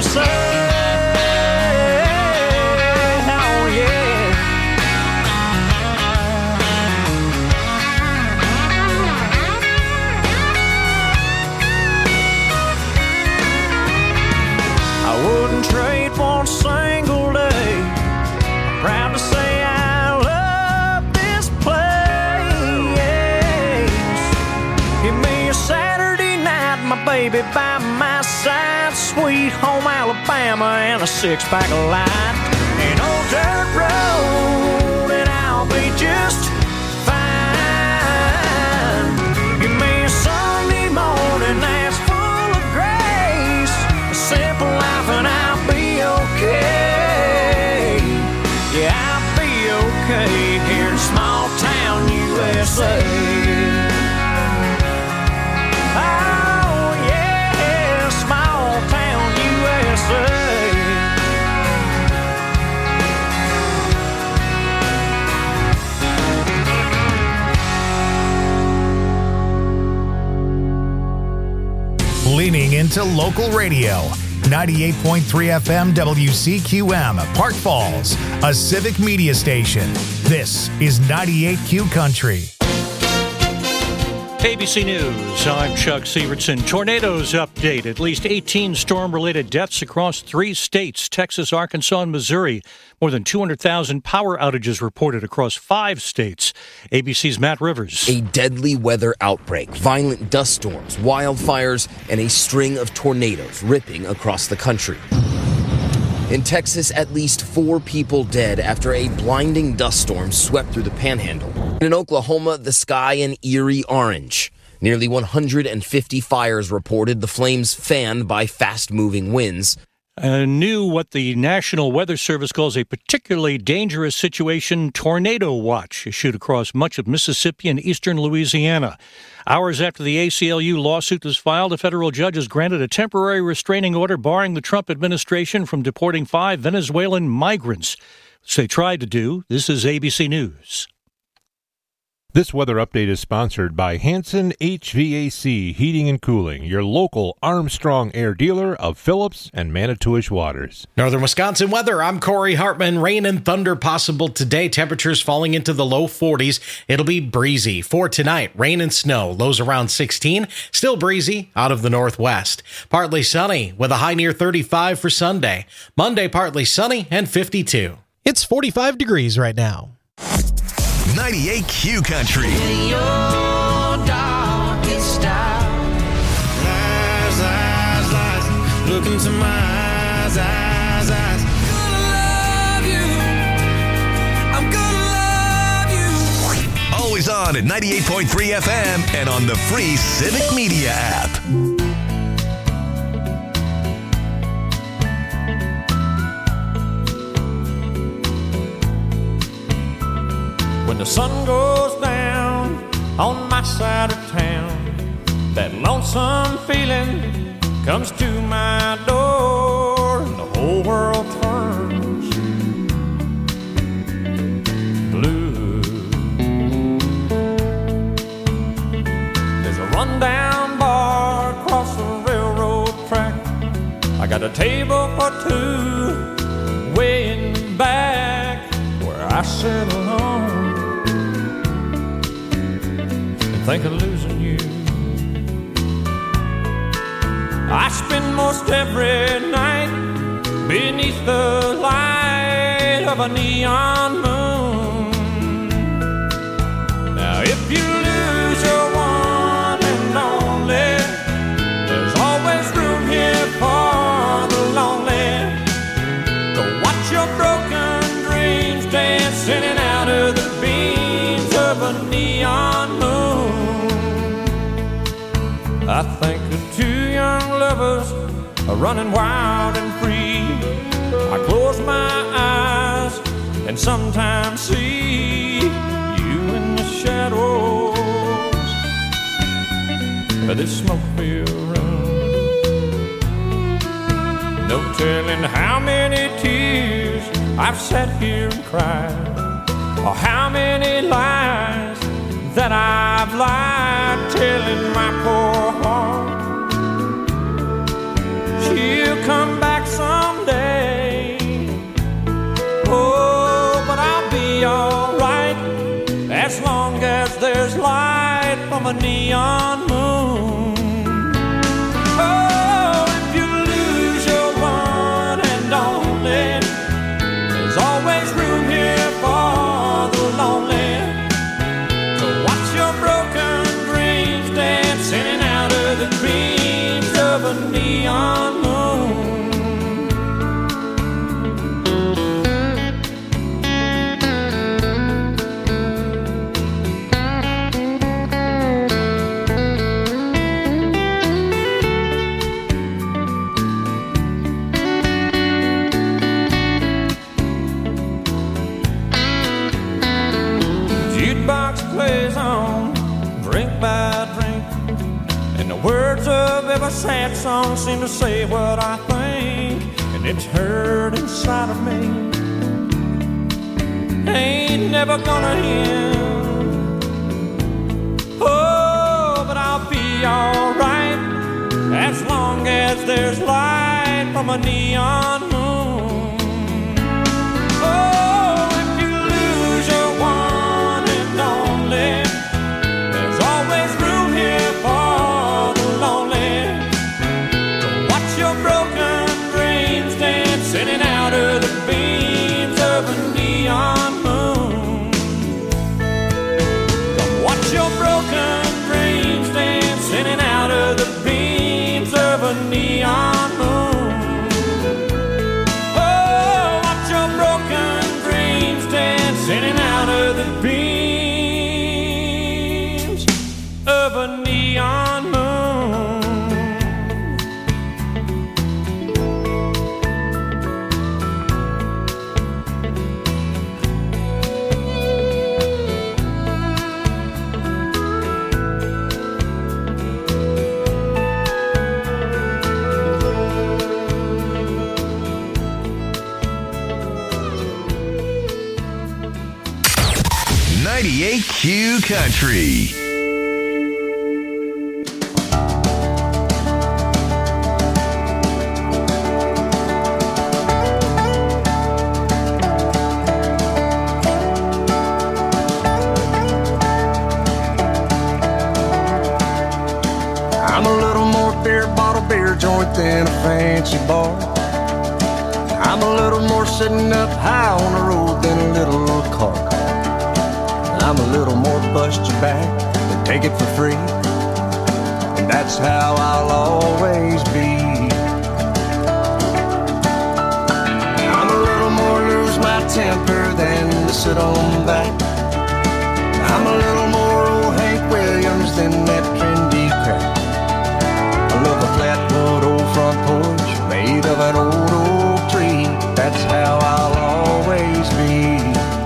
USA. Oh, yeah. I wouldn't trade one single day. I'm proud to say I love this place. Give me a Saturday night, my baby by my side, sweet home Alabama, and a six-pack of light. An old dirt road, and I'll be just fine. Give me a Sunday morning that's full of grace, a simple life, and I'll be okay. Yeah, I'll be okay here in small town USA. Oh, yeah, small town USA. Leaning into local radio. 98.3 FM WCQM, Park Falls, a civic media station. This is 98Q Country. ABC News, I'm Chuck Severson. Tornadoes update. At least 18 storm-related deaths across 3 states, Texas, Arkansas, and Missouri. More than 200,000 power outages reported across 5 states. ABC's Matt Rivers. A deadly weather outbreak, violent dust storms, wildfires, and a string of tornadoes ripping across the country. In Texas, at least 4 people dead after a blinding dust storm swept through the panhandle. In Oklahoma, the sky an eerie orange. Nearly 150 fires reported, the flames fanned by fast-moving winds. New what the National Weather Service calls a particularly dangerous situation, tornado watch, issued across much of Mississippi and eastern Louisiana. Hours after the ACLU lawsuit was filed, a federal judge has granted a temporary restraining order barring the Trump administration from deporting 5 Venezuelan migrants, which they tried to do. This is ABC News. This weather update is sponsored by Hanson HVAC Heating and Cooling, your local Armstrong Air dealer of Phillips and Manitowish Waters. Northern Wisconsin weather. I'm Corey Hartman. Rain and thunder possible today. Temperatures falling into the low 40s. It'll be breezy. For tonight, rain and snow. Lows around 16. Still breezy out of the northwest. Partly sunny with a high near 35 for Sunday. Monday, partly sunny and 52. It's 45 degrees right now. 98Q Country. In your darkest hour. Lies, lies, lies. Look into my eyes, eyes, eyes. Gonna love you. I'm gonna love you. Always on at 98.3 FM and on the free Civic Media app. When the sun goes down on my side of town, that lonesome feeling comes to my door, and the whole world turns blue. There's a rundown bar across the railroad track. I got a table for 2 way in the back where I sit alone. Think of losing you. I spend most every night beneath the light of a neon moon. Now if you lose your one and only, there's always room here for the lonely. Go watch your broken dreams dance in and out of the beams of a neon moon. I think of 2 young lovers running wild and free. I close my eyes and sometimes see you in the shadows of this smoke-filled room. No telling how many tears I've sat here and cried, or how many lies that I've lied, telling my poor heart she'll come back someday. a neon moon. Oh, if you lose your one and only, there's always room here for the lonely to watch your broken dreams dancing out of the beams of a neon moon. Plays on, drink by drink, and the words of every sad song seem to say what I think, and it's heard inside of me. Ain't never gonna end. Oh, but I'll be alright as long as there's light from a neon moon. Oh, if you lose your one and only, there's always room here for the lonely to watch your broken dreams dancing in and out of the beams of a neon moon. Come watch your broken dreams dancing in and out of the beams of a neon moon. Oh, watch your broken dreams dancing in and out of the beams of a neon moon. 98Q Country. I'm a little more beer bottle, beer joint than a fancy bar. I'm a little more sitting up high on the road than a little car. I'm a little more bust your back than take it for free. And that's how I'll always be. I'm a little more lose my temper than to sit on back. I'm a little more old Hank Williams than that trendy crap. I love a flatwood old front porch made of an old oak tree. That's how I'll always be.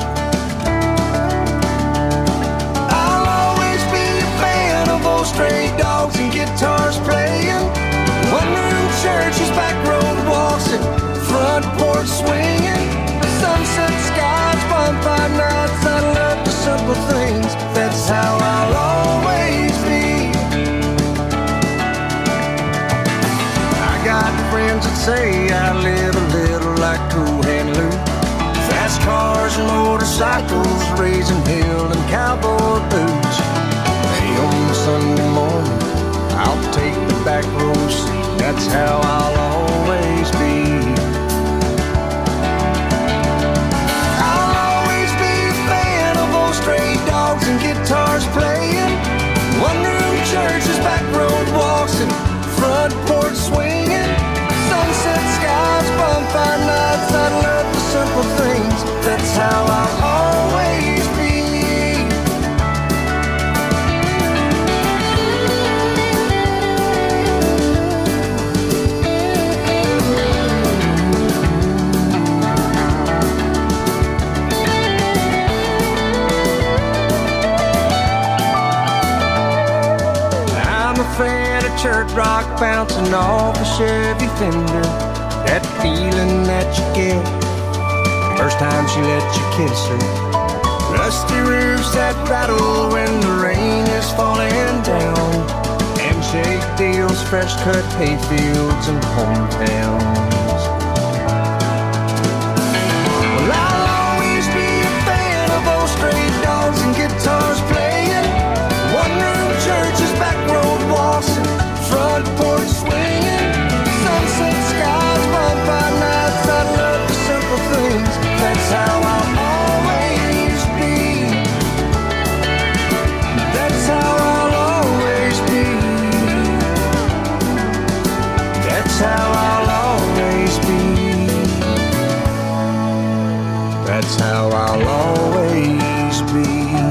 I'll always be a fan of old stray dogs and guitars playing, one-room churches, back road walks, and front porch swinging, sunset skies, bonfire nights. I love the simple things. That's how I'll always be. Got friends that say I live a little like Cool Hand Luke. Fast cars and motorcycles, raising hell and cowboy boots. Hey, on the Sunday morning, I'll take the back row seat. That's how I'll always be. I'll always be a fan of old stray dogs and guitars playing, one-room churches, back road walks, and front porch swinging, sunset skies, bonfire nights. I love the simple things. That's how I'll always be. I'm a fan of church rock bouncing off a Chevy Fender. That feeling that you get first time she let you kiss her. Rusty roofs that rattle when the rain is falling down. Handshake deals, fresh cut hay fields and hometowns. Well, I'll always be a fan of old stray dogs and guitars playing, one-room church, party swinging. Sunset skies, bonfire nights. I love the simple things. That's how I'll always be. That's how I'll always be. That's how I'll always be. That's how I'll always be.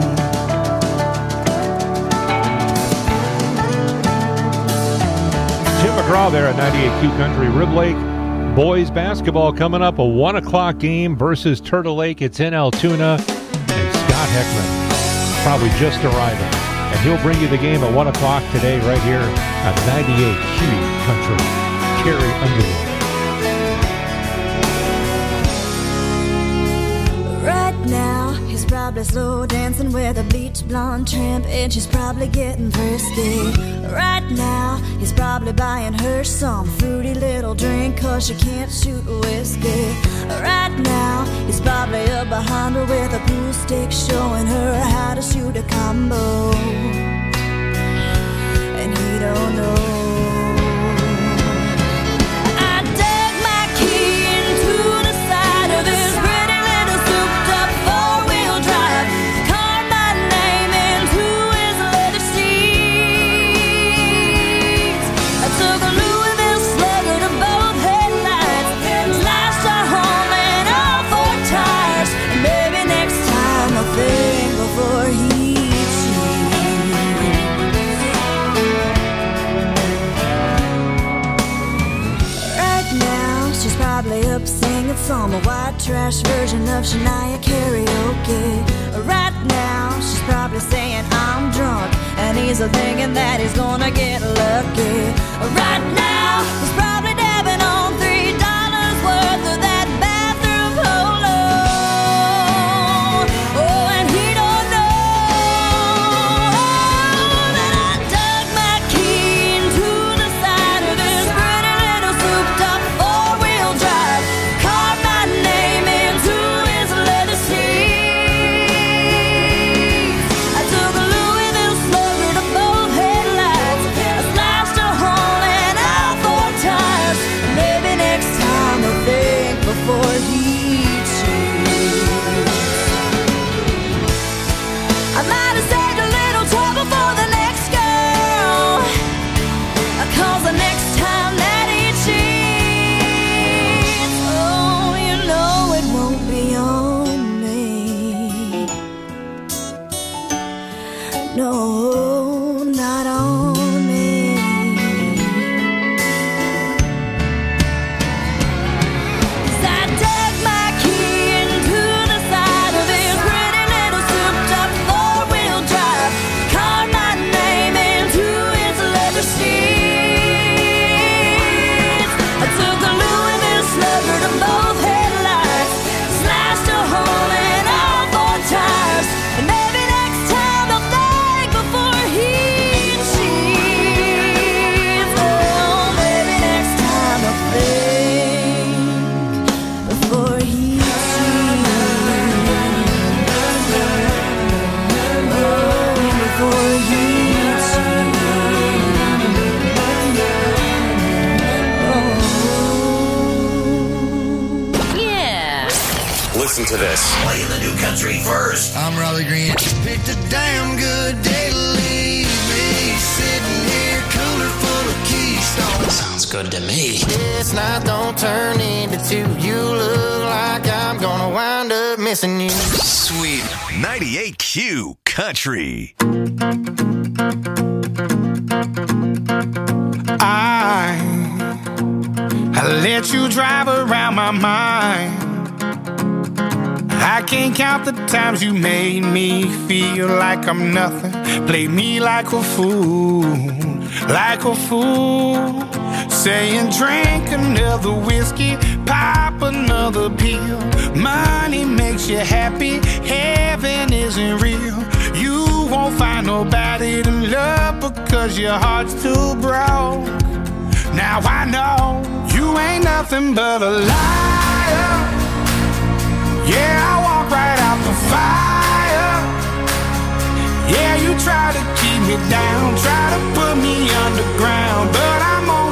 Tim McGraw there at 98Q Country. Rib Lake boys basketball coming up, a 1 o'clock game versus Turtle Lake. It's in Altoona, and Scott Heckman probably just arriving. And he'll bring you the game at 1 o'clock today right here at 98Q Country. Carrie Underwood. Right now, he's probably slow dancing with a bleach blonde tramp, and she's probably getting frisky. Right now, he's probably buying her some fruity little drink, 'cause she can't shoot whiskey. Right now, he's probably up behind her with a pool stick, showing her how to shoot a combo. And he don't know. Some white trash version of Shania karaoke. Right now, she's probably saying I'm drunk, and he's thinking that he's gonna get lucky. Right now, he's probably dabbing on $3 worth of that bathroom polo. Oh, and he don't know that I dug my key into the side of his pretty little souped-up four-wheel drive. Listen to this. Playing the new country first. I'm Raleigh Green. Picked a damn good day to leave me sitting here, cooler full of Keystone. Sounds good to me. This night don't turn into two. You look like I'm gonna wind up missing you. Sweet 98Q Country. I let you drive around my mind. I can't count the times you made me feel like I'm nothing. Played me like a fool, like a fool. Saying drink another whiskey, pop another pill. Money makes you happy, heaven isn't real. You won't find nobody to love because your heart's too broke. Now I know you ain't nothing but a liar. Yeah, I walk right out the fire. Yeah, you try to keep me down, try to put me underground, but I'm on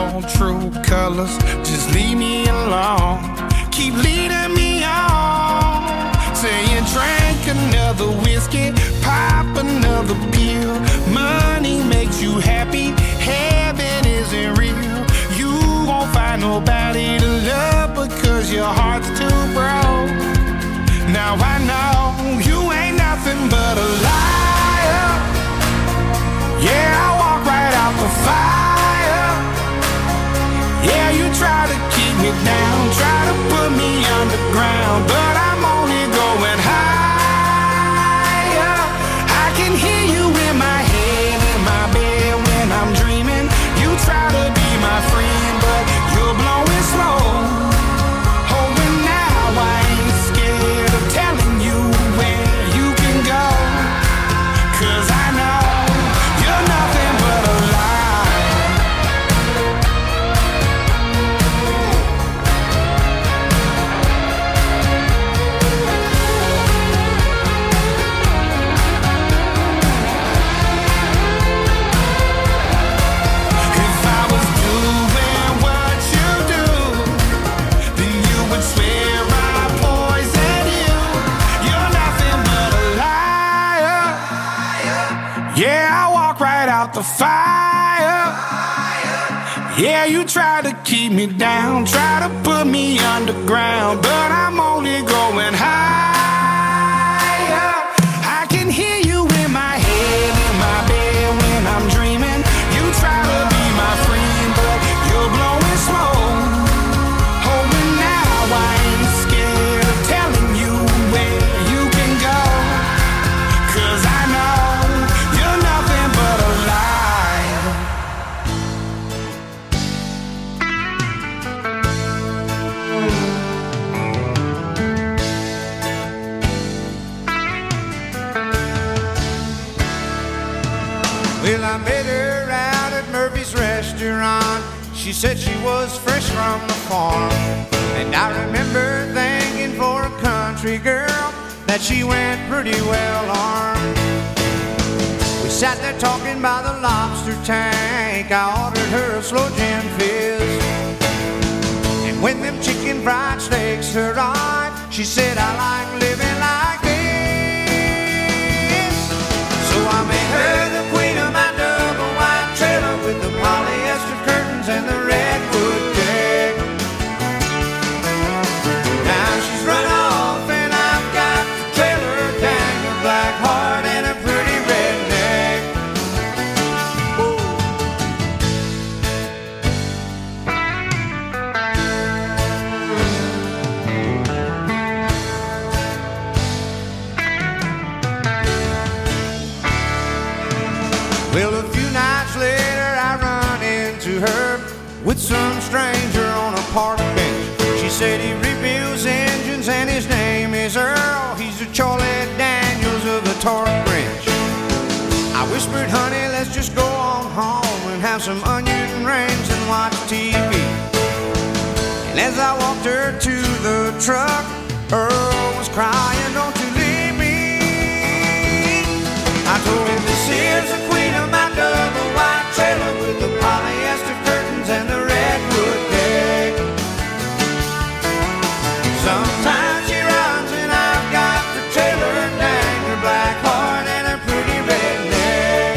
your true colors. Just leave me alone. Keep leading me on. Saying drink another whiskey, pop another pill. Money makes you happy, heaven isn't real. You won't find nobody to love because your heart's too broke. Now I know you ain't nothing but a liar. Yeah, I walk right out the fire. Yeah, you try to keep me down, try to put me underground, but I'm only going higher. I can hear you in my head, in my bed when I'm dreaming. You try to be my friend, but you're blowing slow. Oh, and now I ain't scared of telling you where you can go, 'cause I know you're nothing but a lie. If I was doing what you do, then you would swear I poisoned you. You're nothing but a liar. Yeah, I walk right out the fire. Yeah, you try to keep me down, try to put me underground, but I'm only going higher. I can hear you in my head, in my bed when I'm dreaming. You try to be my friend, but you're blowing smoke. Oh, and now I ain't scared of telling you where you can go, 'cause I know you're nothing but a lie. Well, I met her out at Murphy's restaurant. She said she was fresh from the farm, and I remember thinking for a country girl that she went pretty well armed. We sat there talking by the lobster tank. I ordered her a slow gin fizz, and when them chicken fried steaks arrived, she said, I like living like this. So I made her the queen of my double wide trailer with the polyester curtains and the redwood deck. Now she's run off and I've got the trailer, dang a black heart and a pretty redneck. Well, a few nights later I run into her with some stranger on a park bench. She said he rebuilds engines and his name is Earl. He's the Charlie Daniels of the torque wrench. I whispered, honey, let's just go on home and have some onion rings and watch TV. And as I walked her to the truck, Earl was crying, don't you leave me. I told him, this is the queen of my double wide trailer with the polyester curtains and the redwood deck. Sometimes she runs and I've got the trailer, dang her black heart and her pretty redneck.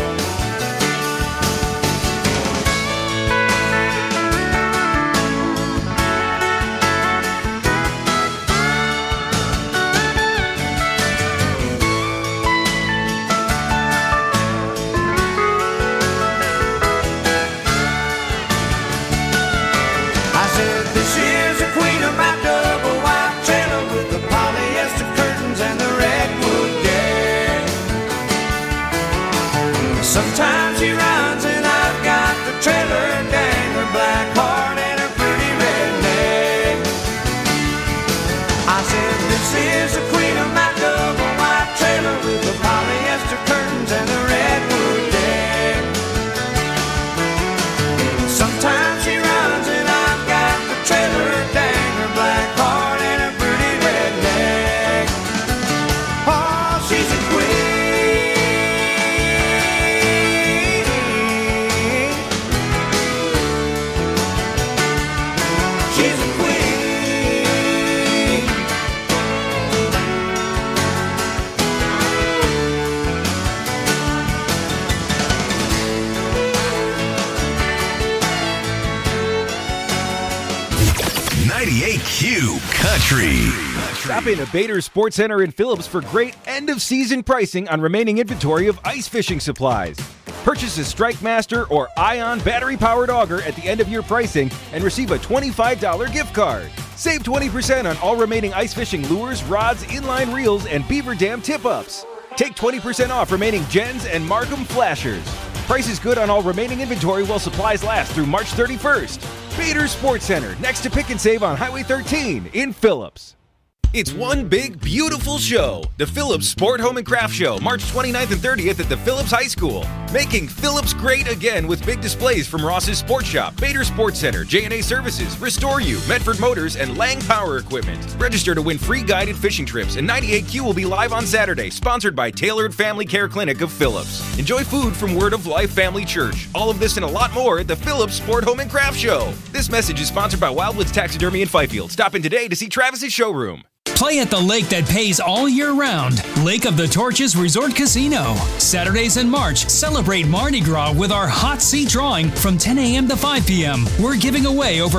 98Q Country. Stop in at Bader Sports Center in Phillips for great end-of-season pricing on remaining inventory of ice fishing supplies. Purchase a StrikeMaster or Ion battery-powered auger at the end of your pricing and receive a $25 gift card. Save 20% on all remaining ice fishing lures, rods, inline reels, and beaver dam tip-ups. Take 20% off remaining Gens and Markham flashers. Price is good on all remaining inventory while supplies last through March 31st. Bader Sports Center, next to Pick and Save on Highway 13 in Phillips. It's one big, beautiful show. The Phillips Sport, Home, and Craft Show, March 29th and 30th at the Phillips High School. Making Phillips great again with big displays from Ross's Sport Shop, Bader Sports Center, J&A Services, Restore You, Medford Motors, and Lang Power Equipment. Register to win free guided fishing trips, and 98Q will be live on Saturday, sponsored by Tailored Family Care Clinic of Phillips. Enjoy food from Word of Life Family Church. All of this and a lot more at the Phillips Sport, Home, and Craft Show. This message is sponsored by Wildwoods Taxidermy in Fifield. Stop in today to see Travis's showroom. Play at the lake that pays all year round. Lake of the Torches Resort Casino. Saturdays in March, celebrate Mardi Gras with our hot seat drawing from 10 a.m. to 5 p.m. We're giving away over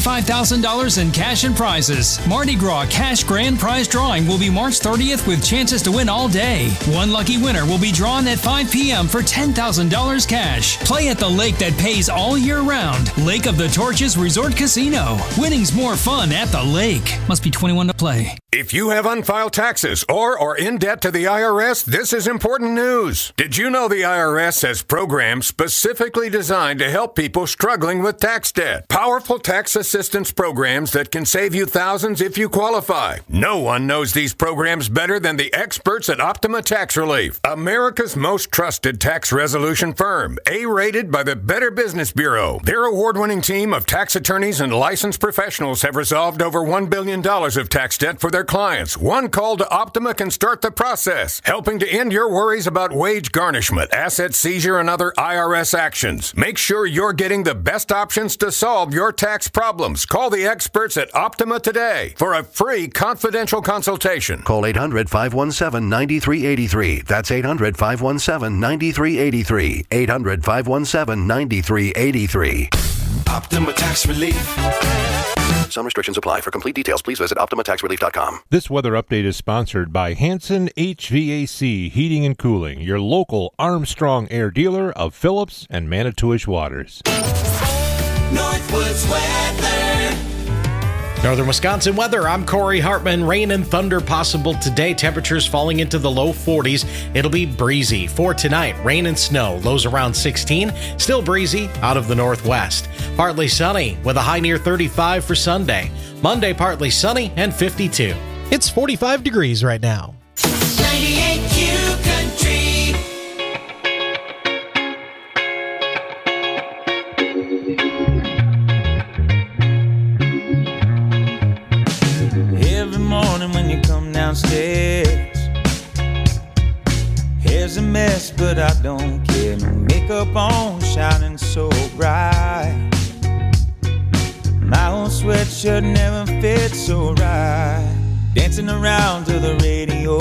$45,000 in cash and prizes. Mardi Gras Cash Grand Prize Drawing will be March 30th with chances to win all day. One lucky winner will be drawn at 5 p.m. for $10,000 cash. Play at the lake that pays all year round. Lake of the Torches Resort Casino. Winning's more fun at the lake. Must be 21 to play. If you have unfiled taxes or are in debt to the IRS, this is important news. Did you know the IRS has programs specifically designed to help people struggling with tax debt? Powerful tax assistance programs that can save you thousands if you qualify. No one knows these programs better than the experts at Optima Tax Relief, America's most trusted tax resolution firm, A-rated by the Better Business Bureau. Their award-winning team of tax attorneys and licensed professionals have resolved over $1 billion of tax debt for their clients. One call to Optima can start the process, helping to end your worries about wage garnishment, asset seizure, and other IRS actions. Make sure you're getting the best options to solve your tax problems. Call the experts at Optima today for a free confidential consultation. Call 800-517-9383. That's 800-517-9383. 800-517-9383. Optima Tax Relief. Some restrictions apply. For complete details, please visit OptimaTaxRelief.com. This weather update is sponsored by Hanson HVAC Heating and Cooling, your local Armstrong Air dealer of Phillips and Manitowish Waters. Northwoods weather. Northern Wisconsin weather. I'm Corey Hartman. Rain and thunder possible today. Temperatures falling into the low 40s. It'll be breezy. For tonight, rain and snow. Lows around 16. Still breezy out of the northwest. Partly sunny with a high near 35 for Sunday. Monday, partly sunny and 52. It's 45 degrees right now. 98Q Country. Morning when you come downstairs, hair's a mess but I don't care. No makeup on, shining so bright. My old sweatshirt never fits so right. Dancing around to the radio,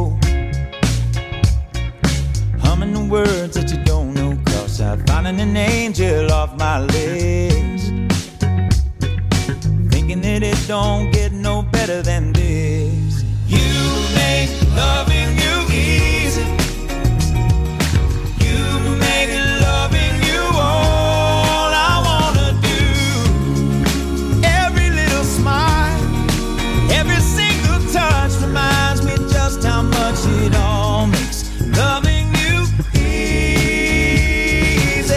humming the words that you don't know, 'cause I'm finding an angel off my list. Thinking that it don't get no better than this. You make loving you easy. You make loving you all I wanna do. Every little smile, every single touch reminds me just how much it all makes loving you easy.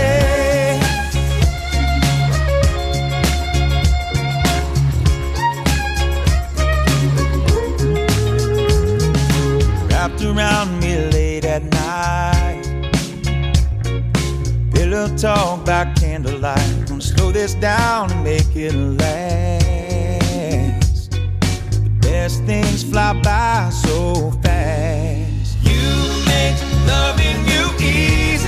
Wrapped around me late at night, pillow talk by candlelight. Gonna slow this down and make it last. The best things fly by so fast. You make loving you easy.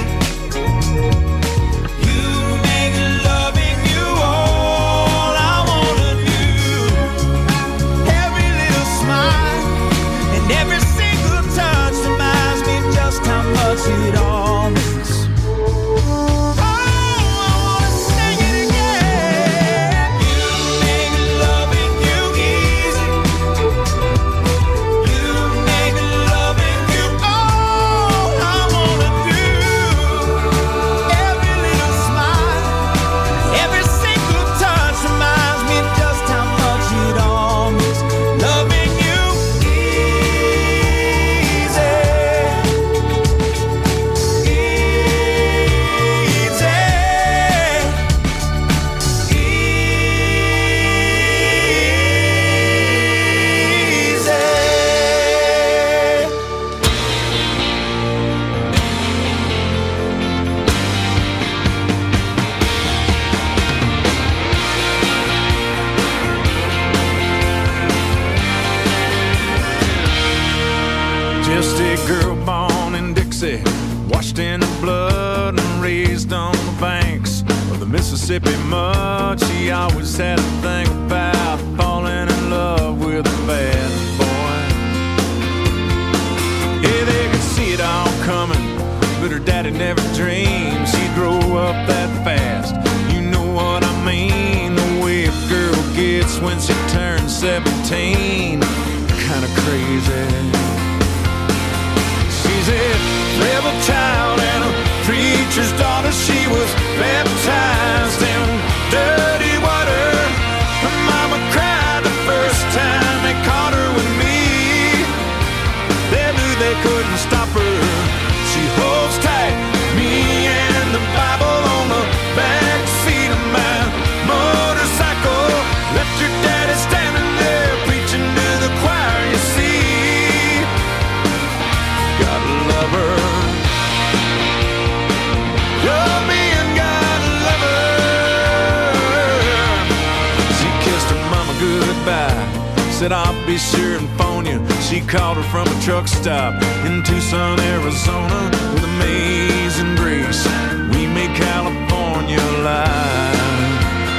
You make loving you all I wanna do. Every little smile and every single touch reminds me just how much it all means. Oh, I wanna sing it again. You make loving Mississippi much. She always had a thing about falling in love with a bad boy. Yeah, they could see it all coming, but her daddy never dreamed she'd grow up that fast. You know what I mean? The way a girl gets when she turns 17, kinda crazy. She's a rebel child and a preacher's daughter. She was baptized in dirty water. Her mama cried the first time they caught her with me. They knew they couldn't stop her. She holds tight, me and the Bible on the back seat of my motorcycle. Left your daddy standing there preaching to the choir, you see. Gotta love her. Love me and gotta love her. She kissed her mama goodbye, said I'll be sure and phone you. She called her from a truck stop in Tucson, Arizona. With amazing grace, we made California alive.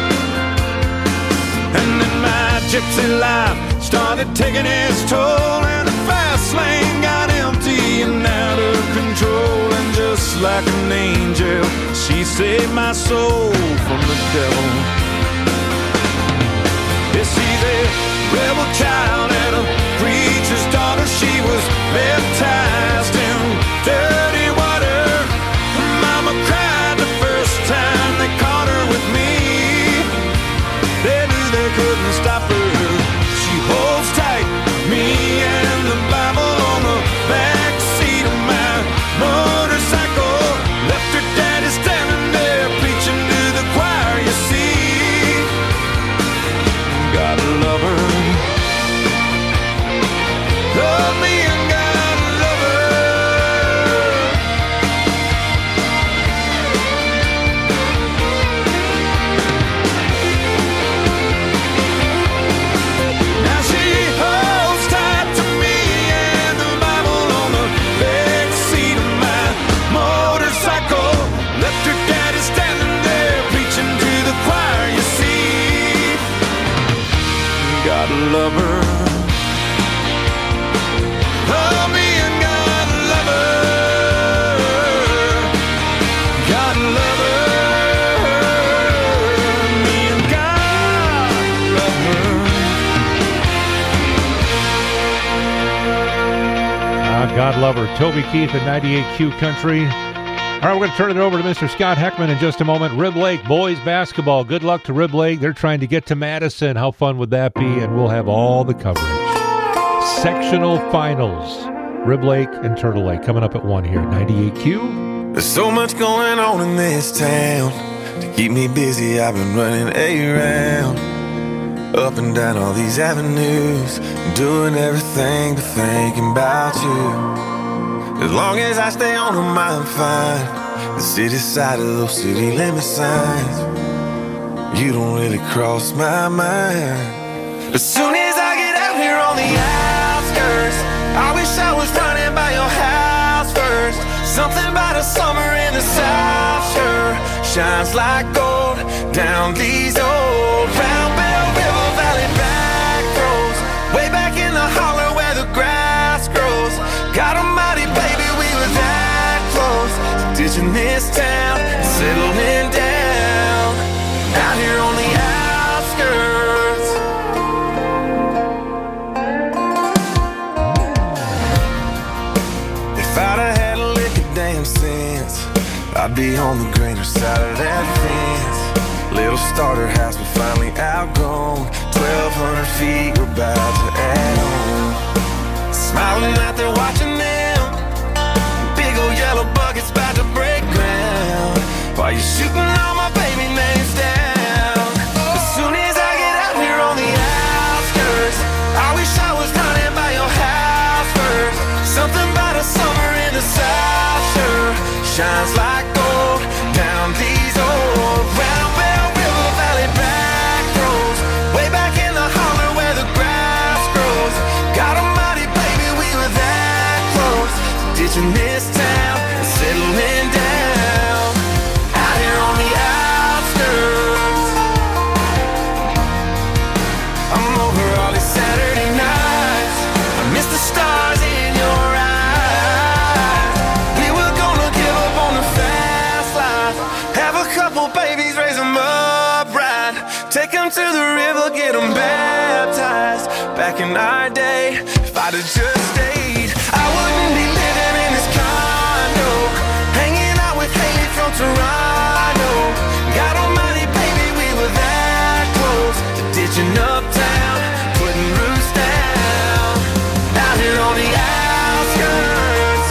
And then my gypsy life started taking its toll, and the fast lane got empty and out of control. And just like an angel, she saved my soul from the devil. Yeah, she's a rebel child and a preacher's daughter. She was baptized in dirty water. Her mama cried the first time they caught her with me. They knew they couldn't stop her. She holds tight, me and the Bible on the back seat of my motorcycle. Left her daddy standing there preaching to the choir, you see. Gotta love her. Love me and gotta love her. Now she holds tight to me and the Bible on the back seat of my motorcycle. Left her daddy standing there preaching to the choir, you see. Gotta love her. Love me and gotta love her. Gotta love her. Me and God love her. God love her. Toby Keith at 98Q Country. All right, we're going to turn it over to Mr. Scott Heckman in just a moment. Rib Lake boys basketball. Good luck to Rib Lake. They're trying to get to Madison. How fun would that be? And we'll have all the coverage. Sectional finals. Rib Lake and Turtle Lake coming up at 1 here at 98Q. There's so much going on in this town. To keep me busy, I've been running around, up and down all these avenues, doing everything but thinking about you. As long as I stay on them, I'm fine. The city side of those city limit signs, you don't really cross my mind. As soon as I get out here on the outskirts, I wish I was running by your house first. Something about a summer in the South sure shines like gold down these old Round Bell River Valley back roads, way back in the holler where the grass grows. God almighty, baby, we were that close to ditching this town and settling down out here on the outskirts. If I'd have had a lick of damn sense, I'd be on the greener side of that fence. Little starter house we finally outgrown, 1,200 feet we're about to add on. Smiling out there watching them, big old yellow buckets about to break ground, while you're shooting all my baby names down. As soon as I get out here on the outskirts, I wish I was running by your house first. Something about a summer in the South sure shines like gold down these old Round Bell River Valley back roads, way back in the holler where the grass grows. God almighty, baby, we were that close to ditching this town and settling down out here on the outside. them to the river, get them baptized. Back in our day, if I'd have just stayed, I wouldn't be living in this condo, hanging out with Haley from Toronto. God almighty, baby, we were that close to ditching uptown, putting roots down, out here on the outskirts.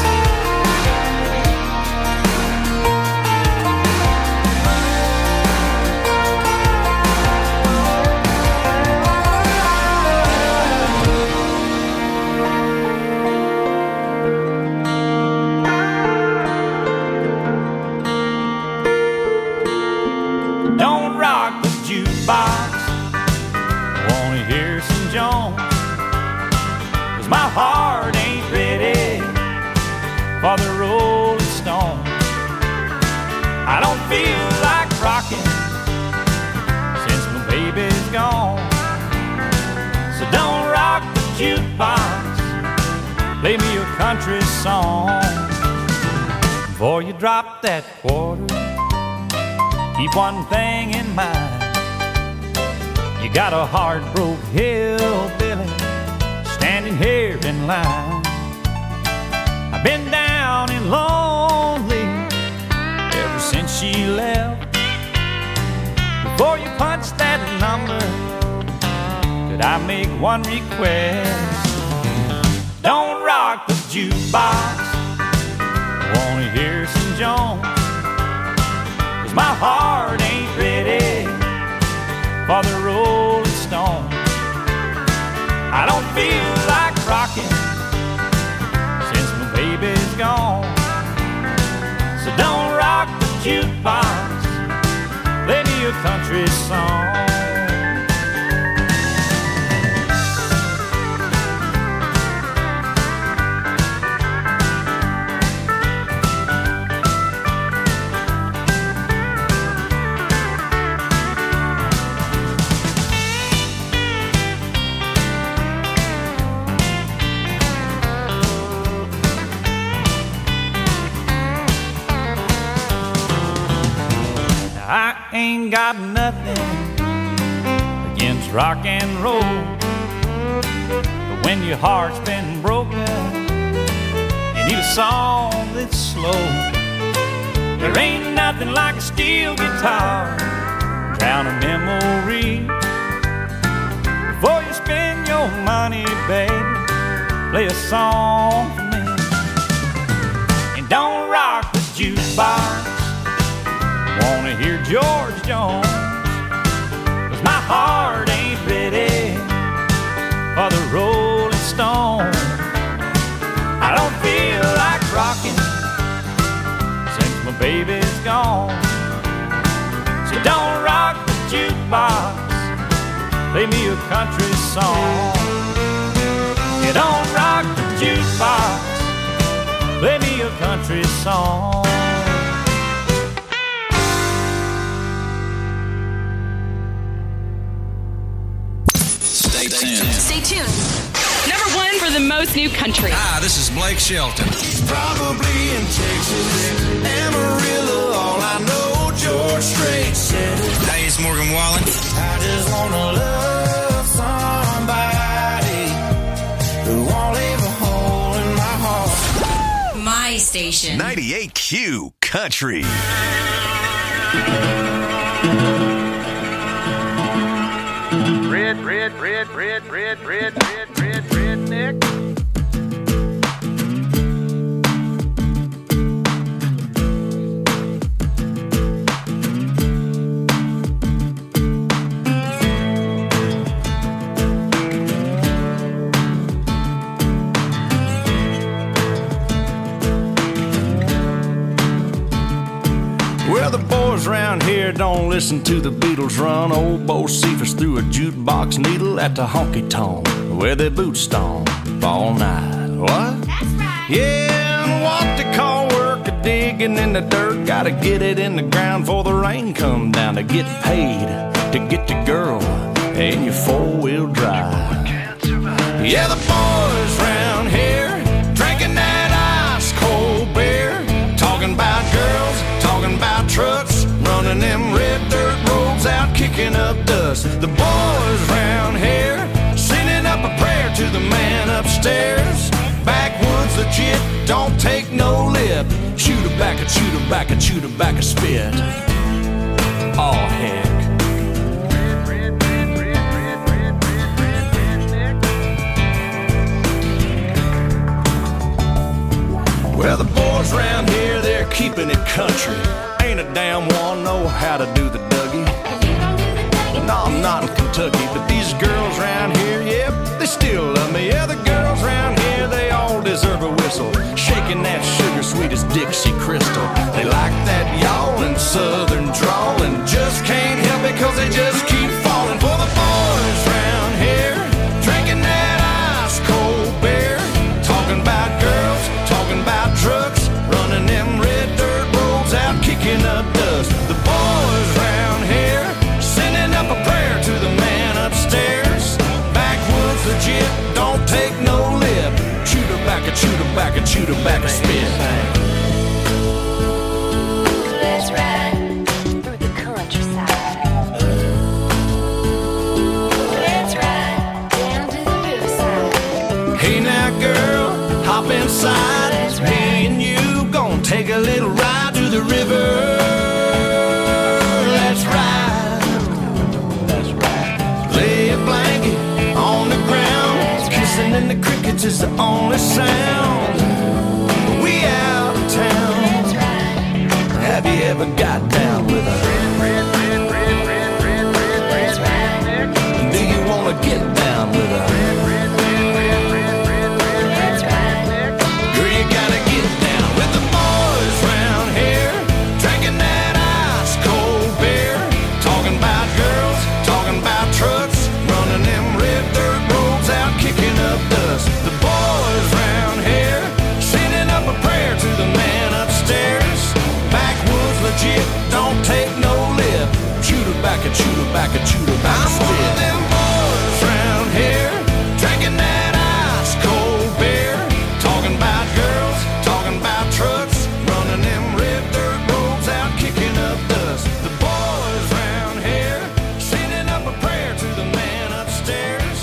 Don't rock the jukebox, I wanna hear some Jones, 'cause my heart ain't ready for the Rolling Stones. I don't feel like rocking since my baby's gone. So don't rock the jukebox, play me a country song. Before you drop that quarter, keep one thing in mind. You got a heart-broke hillbilly standing here in line. I've been down and lonely ever since she left. Before you punch that number, could I make one request? Don't rock the jukebox, I wanna hear some Jones, 'cause my heart ain't ready for the Rolling Stones. I don't feel like rocking since my baby's gone. So don't rock the jukebox, play me a country song. I ain't got nothing against rock and roll, but when your heart's been broken, you need a song that's slow. There ain't nothing like a steel guitar, drown a memory. Before you spend your money, baby, play a song for me. And don't rock the jukebox, wanna hear George Jones, 'cause my heart ain't ready for the Rolling Stones. I don't feel like rocking since my baby's gone. So don't rock the jukebox, play me a country song. You don't rock the jukebox, play me a country song. Stay tuned. Number one for the most new country. Hi, this is Blake Shelton. Probably in Texas, Amarillo, all I know, George Strait said it. Hey, it's Morgan Wallen. I just wanna love somebody who won't leave a hole in my heart. My station. 98Q Country. Redneck. Well, the boys around here don't listen to the Beatles run. Old Bo Cephas threw a jukebox needle at the honky-tonk where they boot stomp all night. What? That's right. Yeah, and what they call work a digging in the dirt. Gotta get it in the ground before the rain come down to get paid, to get the girl in your four-wheel drive. Yeah, the boys around here drinking that ice-cold beer, talking about girls, talking about trucks, running them red dirt roads out, kicking kicking up dust. The boys round here sending up a prayer to the man upstairs. Backwoods legit, don't take no lip. Chew tobacco, chew tobacco, chew tobacco, spit. Oh heck. Well, the boys round here, they're keeping it country. Ain't a damn one know how to do the Dougie. No, I'm not in Kentucky, but these girls round here, yep, they still love me. Yeah, the girls round here, they all deserve a whistle. Shaking that sugar sweet as Dixie Crystal. They like that yawling southern drawl and just can't help it cause they just keep falling for the boys round here. Drinking that ice cold beer. Talking about girls, talking about trucks. Running them red dirt roads out, kicking up dust. The boys round here sending up a prayer to the man upstairs. Backwoods legit, don't take no lip. Chew tobacco, chew tobacco, chew tobacco, spit. Let's ride through the countryside. Let's ride down to the riverside. Hey now girl, hop inside. Me and you gonna take a little ride to the river. Let's ride. Let's ride. Lay a blanket on the ground. Kissing in the crickets is the only sound. We out of town. Have you ever got down with her? Do you wanna get down with her? Girl, you gotta get down with the boys round here. Drinking that ice cold beer. Talking about girls, talking about trucks. Running them red dirt roads out, kicking up dust. The boys round here sending up a prayer to the man upstairs. Backwoods legit, don't take no lip. Chew tobacco, chew tobacco, chew tobacco, spit. I'm one of them boys round here, drinking that ice cold beer. Talking about girls, talking about trucks. Running them red dirt roads out, kicking up dust. The boys round here sending up a prayer to the man upstairs.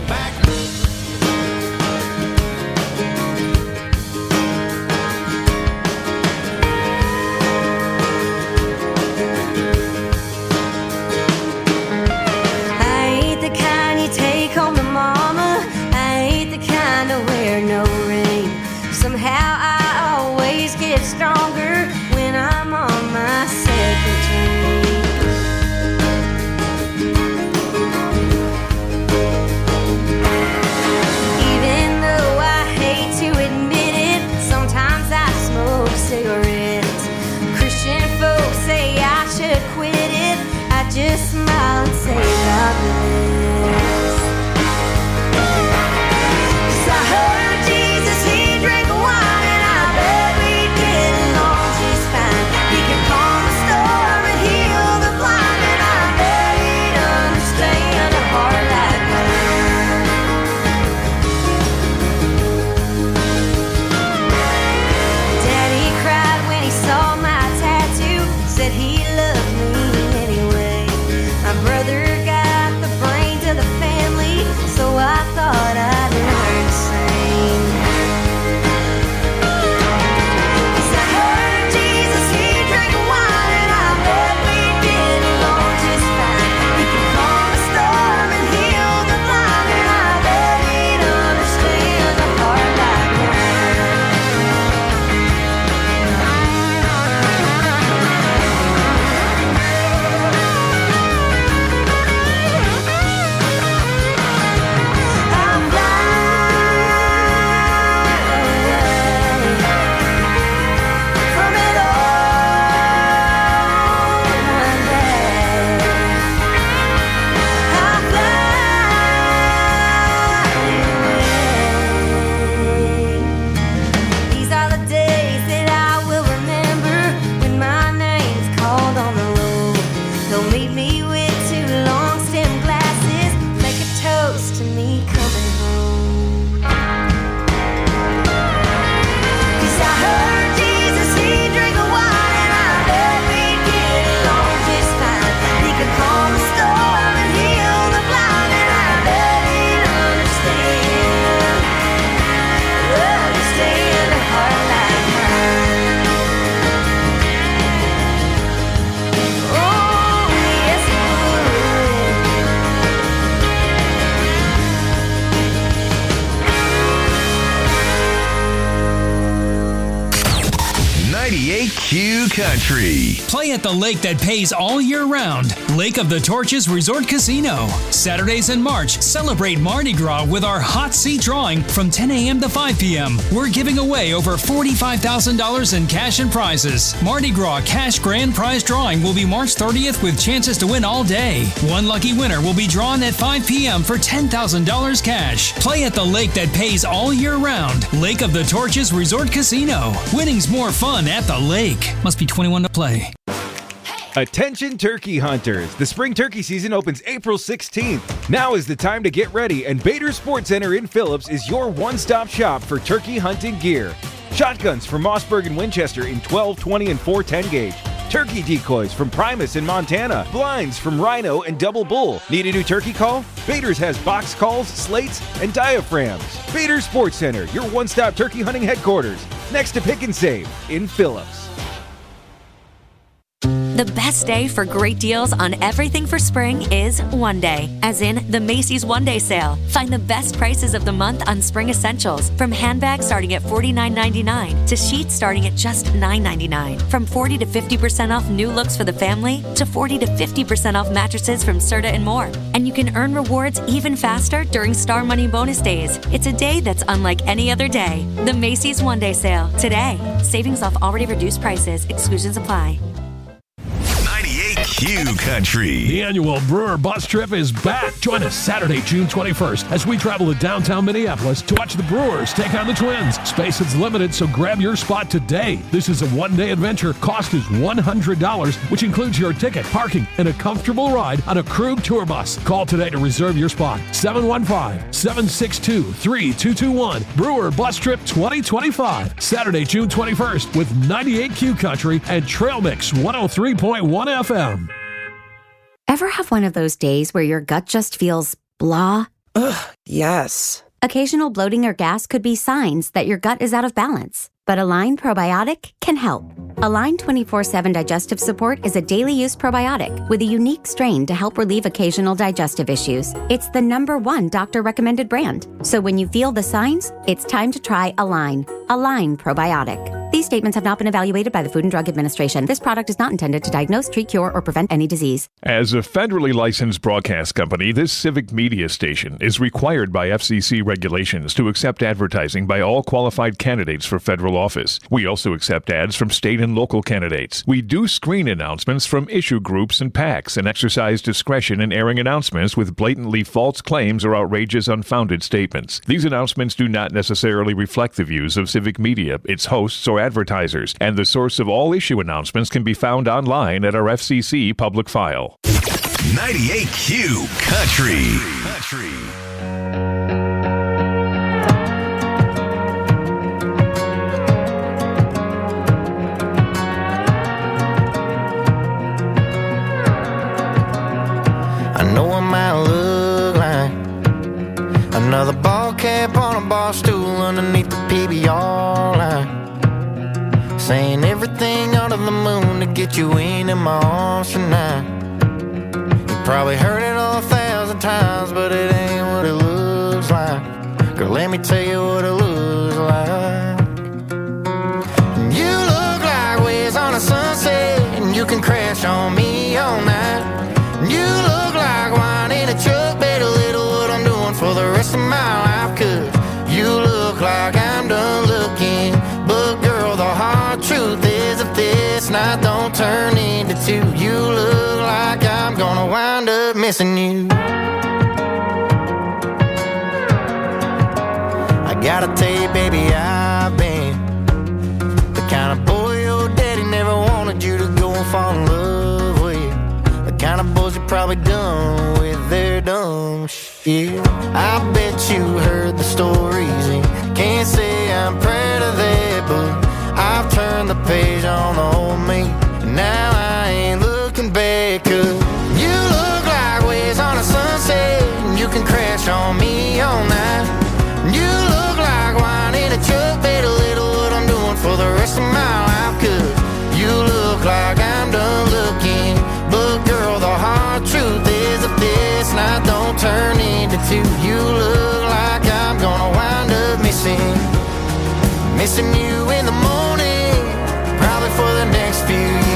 I ain't the kind you take home to mama. I ain't the kind to wear no ring. Somehow I always get stronger when I'm on my second drink. Even though I hate to admit it, sometimes I smoke cigarettes. Christian folks say I should quit it. I just smile and say God bless. 'Cause I heard Jesus, he drank wine, and I bet we'd get along just fine. He could calm the storm and heal the blind, and I bet he'd understand a heart like mine. Daddy cried when he saw my tattoo, said he loved me anyway. Country. Play at the lake that pays all year round. Lake of the Torches Resort Casino. Saturdays in March, celebrate Mardi Gras with our hot seat drawing from 10 a.m. to 5 p.m. We're giving away over $45,000 in cash and prizes. Mardi Gras Cash Grand Prize Drawing will be March 30th with chances to win all day. One lucky winner will be drawn at 5 p.m. for $10,000 cash. Play at the lake that pays all year round. Lake of the Torches Resort Casino. Winning's more fun at the lake. Must be 21 to play. Attention turkey hunters! The spring turkey season opens April 16th. Now is the time to get ready, and Bader Sports Center in Phillips is your one-stop shop for turkey hunting gear. Shotguns from Mossberg and Winchester in 12, 20, and 410 gauge. Turkey decoys from Primus in Montana. Blinds from Rhino and Double Bull. Need a new turkey call? Bader's has box calls, slates, and diaphragms. Bader Sports Center, your one-stop turkey hunting headquarters. Next to Pick and Save in Phillips. The best day for great deals on everything for spring is one day, as in the Macy's One Day Sale. Find the best prices of the month on spring essentials, from handbags starting at $49.99 to sheets starting at just $9.99. From 40 to 50% off new looks for the family to 40 to 50% off mattresses from Serta and more. And you can earn rewards even faster during Star Money bonus days. It's a day that's unlike any other day. The Macy's One Day Sale today. Savings off already reduced prices. Exclusions apply. Q Country. The annual Brewer Bus Trip is back. Join us Saturday, June 21st as we travel to downtown Minneapolis to watch the Brewers take on the Twins. Space is limited, so grab your spot today. This is a one-day adventure. Cost is $100, which includes your ticket, parking, and a comfortable ride on a Krug tour bus. Call today to reserve your spot. 715-762-3221. Brewer Bus Trip 2025. Saturday, June 21st with 98Q Country and Trail Mix 103.1 FM. Ever have one of those days where your gut just feels blah? Ugh, yes. Occasional bloating or gas could be signs that your gut is out of balance, but Align Probiotic can help. Align 24/7 Digestive Support is a daily use probiotic with a unique strain to help relieve occasional digestive issues. It's the #1 doctor-recommended brand. So when you feel the signs, it's time to try Align. Align Probiotic. These statements have not been evaluated by the Food and Drug Administration. This product is not intended to diagnose, treat, cure, or prevent any disease. As a federally licensed broadcast company, this civic media station is required by FCC regulations to accept advertising by all qualified candidates for federal office. We also accept ads from state and local candidates. We do screen announcements from issue groups and PACs and exercise discretion in airing announcements with blatantly false claims or outrageous, unfounded statements. These announcements do not necessarily reflect the views of civic media, its hosts, or advertisers, and the source of all issue announcements can be found online at our FCC public file. 98Q Country. I know I might look like another ball cap on a bar stool underneath the PBR line, saying everything under the moon to get you into my arms tonight. You probably heard it 1,000 times, but it ain't what it looks like. Girl, let me tell you what it looks like. You look like waves on a sunset, and you can crash on me all night. You look like wine in a truck, better little what I'm doing for the rest of my life. Cause you look like I'm done looking, but girl, the hard truth is if this night don't turn into two, you look like I'm gonna wind up missing you. I gotta tell you, baby, I've been the kind of boy your daddy never wanted you to go and fall in love with. The kind of boys you probably done with their dumb shit. I bet you heard the stories and can't say I'm proud of that, but I've turned the page on the old me, and now I ain't looking back. Cause you look like waves on a sunset, and you can crash on me all night. You look like wine in a truck, better little what I'm doing for the rest of my life. Cause you look like I'm done looking, but girl, the hard truth is if this night don't turn into two, you look like I'm gonna wind up missing you in the morning, probably for the next few years.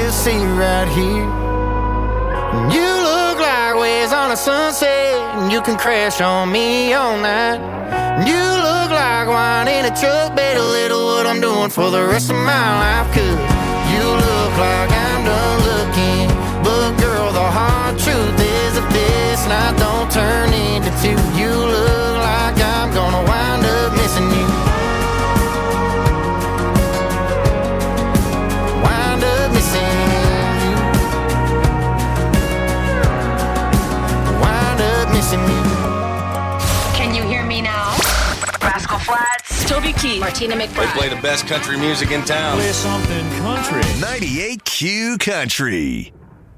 to see right here. You look like waves on a sunset, and you can crash on me all night. You look like wine in a truck, bet a little what I'm doing for the rest of my life. 'Cause you look like I'm done looking, but girl, the hard truth is if this night don't turn into two, you look like I'm gonna wind up missing you. Wind up missing you. Wind up missing you. Can you hear me now? Rascal Flatts, Toby Keith, Martina They McBride. play the best country music in town. Play something country. 98Q Country.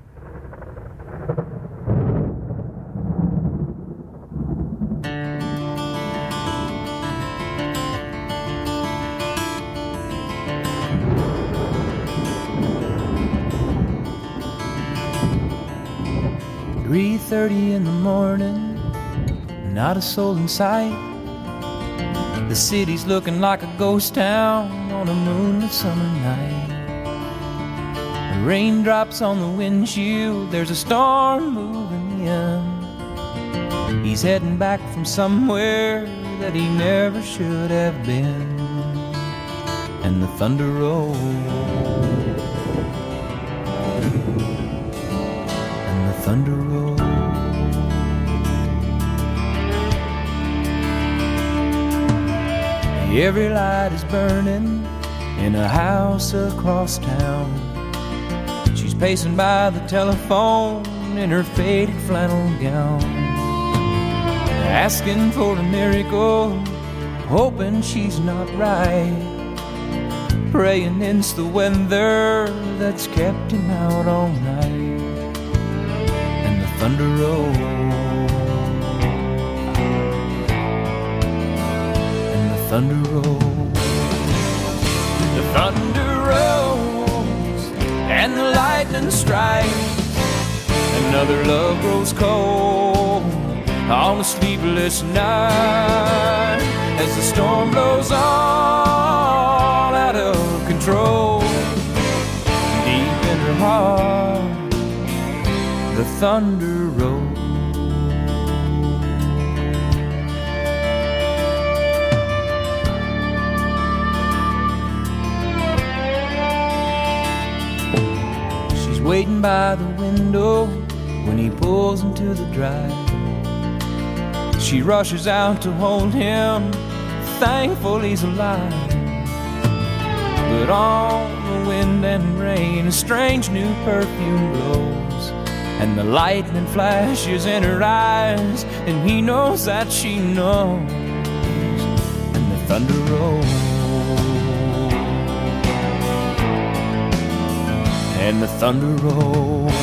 .30 in the morning, not a soul in sight. The city's looking like a ghost town on a moonlit summer night. The raindrops on the windshield, there's a storm moving in. He's heading back from somewhere that he never should have been. And the thunder rolls, and the thunder rolls. Every light is burning in a house across town. She's pacing by the telephone in her faded flannel gown, asking for a miracle, hoping she's not right, praying it's the weather that's kept him out all night. And the thunder rolls, thunder rolls, the thunder rolls, and the lightning strikes. Another love grows cold on a sleepless night as the storm blows all out of control. Deep in her heart, the thunder rolls. Waiting by the window when he pulls into the drive. She rushes out to hold him, thankful he's alive. But on the wind and rain, a strange new perfume blows, and the lightning flashes in her eyes, and he knows that she knows. And the thunder rolls, and the thunder rolls.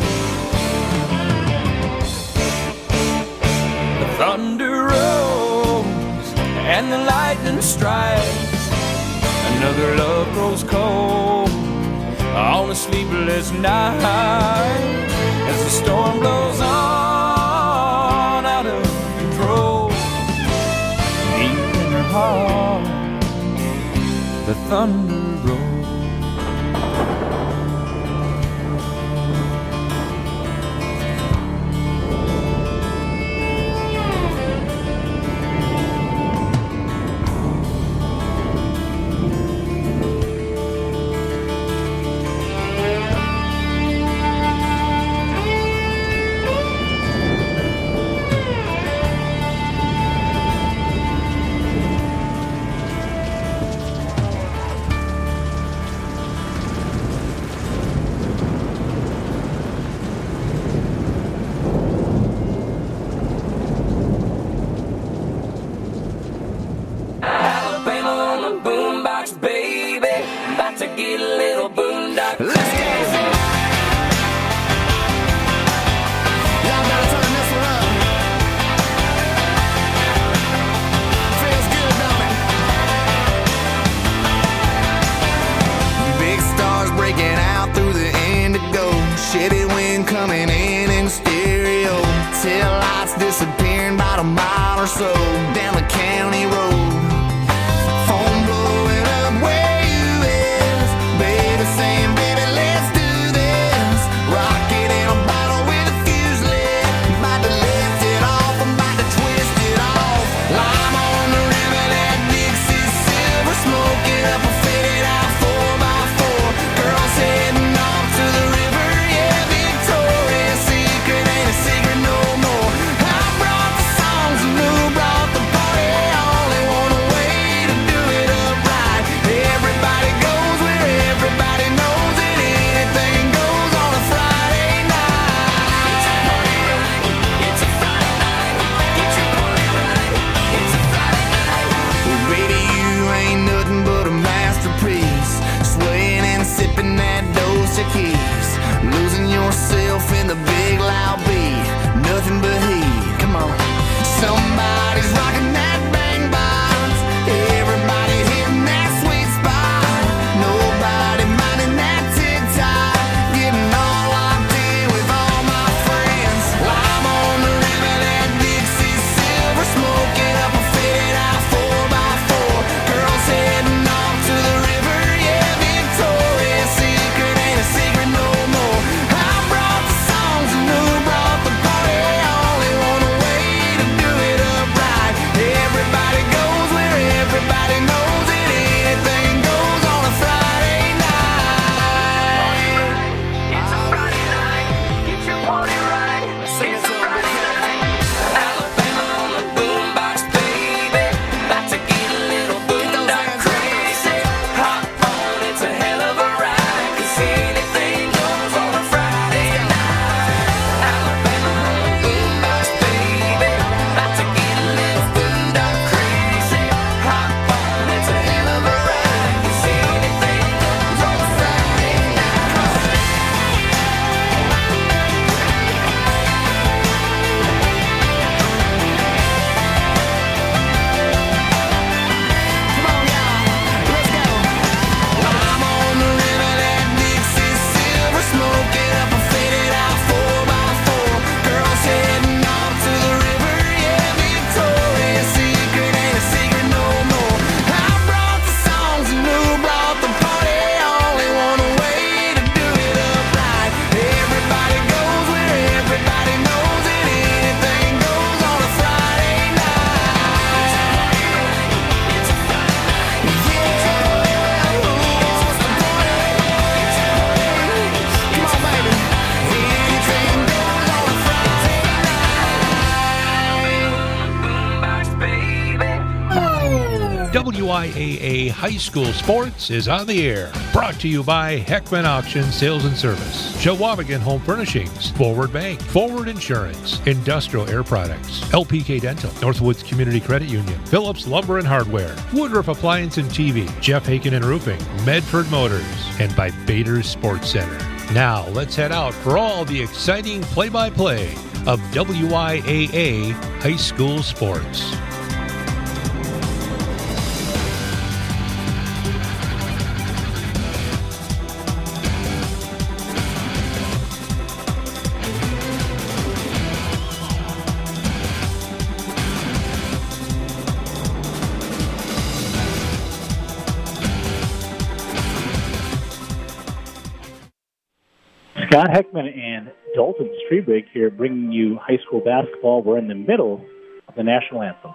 The thunder rolls, and the lightning strikes. Another love grows cold on a sleepless night as the storm blows on out of control. Deep in her heart, the thunder rolls. So down the county road, phone blowing up where you is, baby saying, baby, let's do WIAA High School Sports is on the air. Brought to you by Heckman Auction Sales and Service, Chewabigan Home Furnishings, Forward Bank, Forward Insurance, Industrial Air Products, LPK Dental, Northwoods Community Credit Union, Phillips Lumber and Hardware, Woodruff Appliance and TV, Jeff Haken and Roofing, Medford Motors, and by Bader's Sports Center. Now let's head out for all the exciting play-by-play of WIAA High School Sports. Scott Heckman and Dalton Streebrake here bringing you high school basketball. We're in the middle of the national anthem.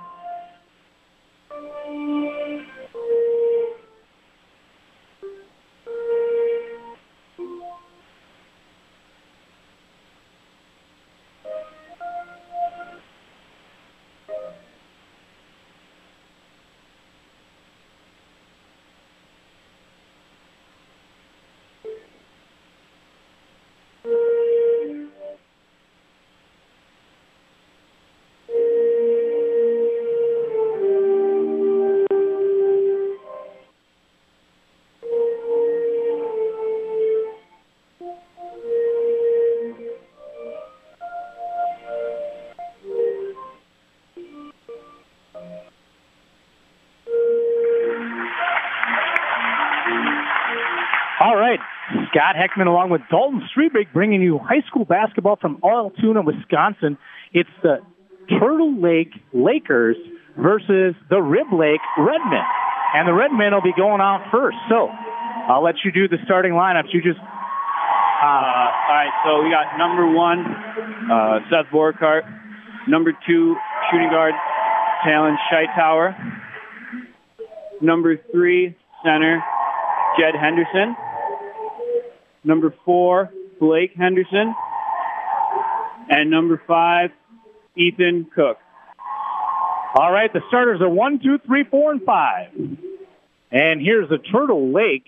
All right, Scott Heckman along with Dalton Streebrake bringing you high school basketball from Altoona, Wisconsin. It's the Turtle Lake Lakers versus the Rib Lake Redmen. And the Redmen will be going out first. So I'll let you do the starting lineups. You just... all right, so we got number 1, Seth Borkart. Number 2, shooting guard, Talon Scheitauer. Number 3, center, Jed Henderson. Number 4, Blake Henderson. And number 5, Ethan Cook. All right, the starters are 1, 2, 3, 4, and 5. And here's the Turtle Lake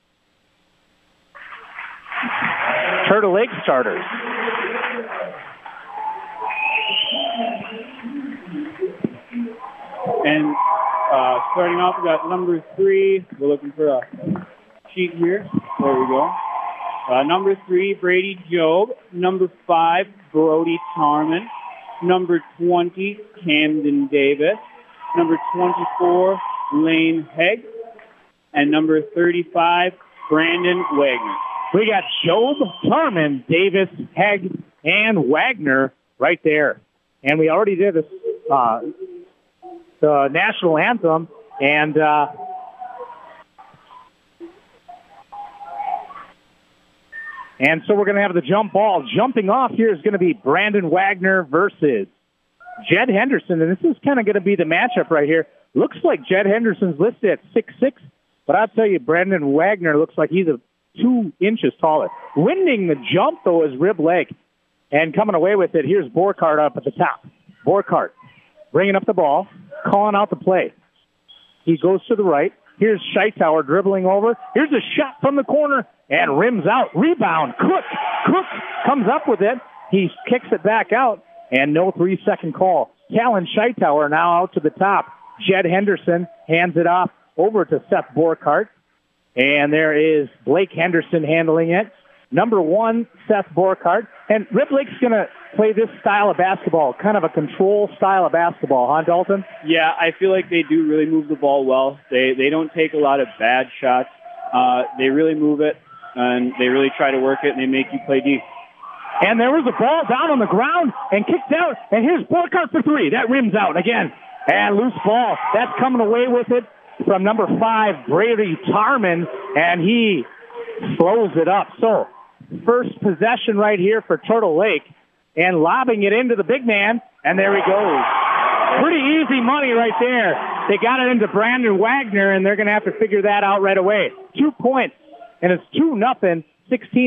starters. And starting off, we got number 3. We're looking for a sheet here. There we go. Number 3, Brady Job. Number 5, Brody Tarman. Number 20, Camden Davis. Number 24, Lane Hegg. And number 35, Brandon Wagner. We got Job, Tarman, Davis, Hegg, and Wagner right there. And we already did this, the national anthem. And so we're going to have the jump ball. Jumping off here is going to be Brandon Wagner versus Jed Henderson. And this is kind of going to be the matchup right here. Looks like Jed Henderson's listed at 6'6", but I'll tell you, Brandon Wagner looks like he's 2 inches taller. Winning the jump, though, is Rib Lake. And coming away with it, here's Borkart up at the top. Borkart bringing up the ball, calling out the play. He goes to the right. Here's Scheitauer dribbling over. Here's a shot from the corner and rims out. Rebound. Cook comes up with it. He kicks it back out, and no 3-second call. Talon Scheitauer now out to the top. Jed Henderson hands it off over to Seth Borkart. And there is Blake Henderson handling it. Number 1, Seth Borkart. And Rib Lake's going to play this style of basketball, kind of a control style of basketball, huh, Dalton? Yeah, I feel like they do really move the ball well. They don't take a lot of bad shots. They really move it, and they really try to work it, and they make you play D. And there was a ball down on the ground and kicked out, and here's Borkart for 3. That rims out again. And loose ball. That's coming away with it from number 5, Brady Tarman, and he slows it up. So, first possession right here for Turtle Lake, and lobbing it into the big man, and there he goes. Pretty easy money right there. They got it into Brandon Wagner, and they're going to have to figure that out right away. 2 points, and it's 2-0,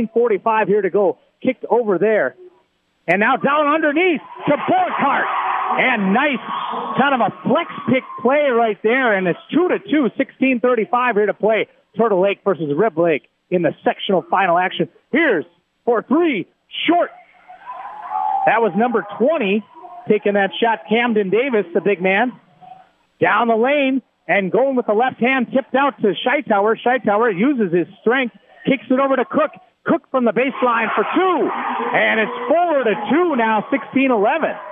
16:45 here to go. Kicked over there. And now down underneath to Borkart. And nice kind of a flex pick play right there. And it's 2-2, 16:35 here to play. Turtle Lake versus Rib Lake in the sectional final action. Here's for three, short. That was number 20 taking that shot, Camden Davis, the big man. Down the lane and going with the left hand, tipped out to Scheitauer. Scheitauer uses his strength, kicks it over to Cook. Cook from the baseline for two. And it's 4-2 now, 16-11.